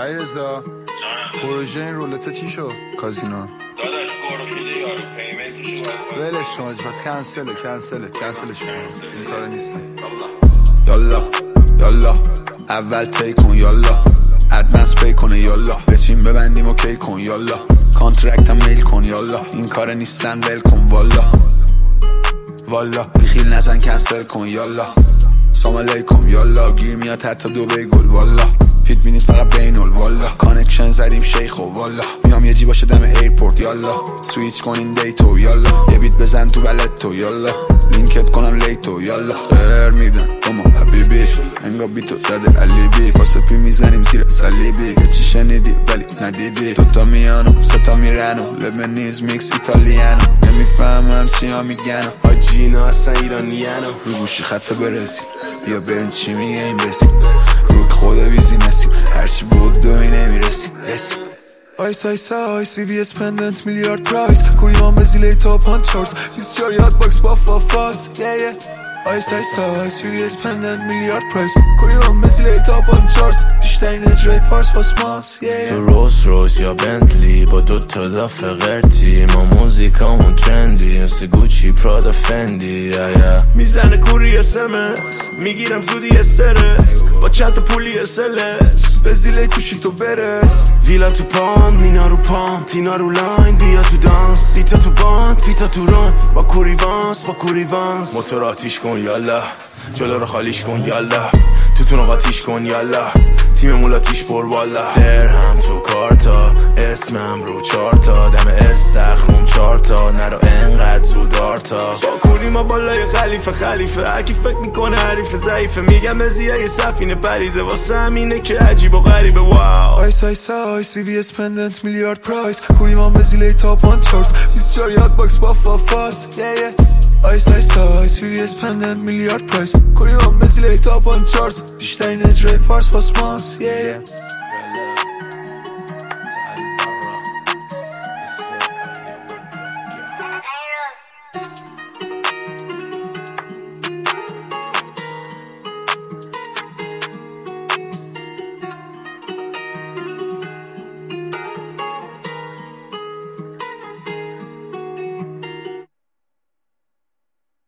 علیرضا پروژه این رولته چی شد؟ کازینو داداش گرخیده یارو پیمنتشو ولش شما پس کنسل شما این کارا نیستم. یالا اول تی کن یالا ادمنس پی کنه یالا بچین ببندیم اوکی کن یالا کانترکتم میل کن یالا این کار نیستن ول کن والا بیخیل نزن کنسل کن یالا سلام علیکم یالا گیر میاد حتی دو بیگل والا فیت بینید فقط بینول والا کانکشن زدیم شیخ و والا میام یه جی باشه دم ایرپورت یالا سویچ کنین دیتو یالا یه بیت بزن تو بلتو یالا لینکت کنم لیتو یالا خیر میدن اما حبیبی انگا بیتو زده علیبی پاسه پی میزنیم زیر سلیبی یه چی شنیدی ولی ندیدی دوتا میانو ستا میرنو لبنیز میکس ایتالیانو نمیفهمم چی ها میگنو آجینا اصلا ایرانیانو رو گوشی خط برسی بیا برین چی میگه این بسی روک خود بیزی نسیم هرچی بود دوی نمیرسی آیس وی اسپندنت میلیارد پرایس کوریمان بزیلی تا پانچارز 24 یاد باکس با فافاس آیس وی اسپندنت میلیارد پرایس کوریمان بزیلی تا پانچارز بیشترین اجرای فارس فاسماس تو روز یا بنتلی با دوتا دافه غرتی ما موزیکامون ترندی مثل گوچی پرادا فندی میزنه کوری اسمس میگیرم زودی استرس با چند تا پولی اسلس بزیلی کوشی تو برس ویلا تو پام مینا رو پام تینا رو لاین بیا تو دانس بیتا تو باند پیتا تو ران با کوریوانس موتور آتیش کن یالا جلو رو خالیش کن یالا تو قاتیش کن یالا تیم مولاتیش پر والا درهم تو کارتا اسمم رو چارتا دم استخمون چارتا نرو انقدر زود آرتا با کوری ما بالای خلیفه هرکی فکر میکنه حریف ضعیفه میگم ازیه یه سفینه پریده واسه همینه که عجیب و غریبه واو آیس وی اسپندنت میلیارد پرایس کوریمان بزیلی تا پانچارز 24 یاد باکس با فافاس آیس وی اسپندنت میلیارد پرایس کوریمان بزیلی تا پانچارز بیشترین اجرای فارس فاسماس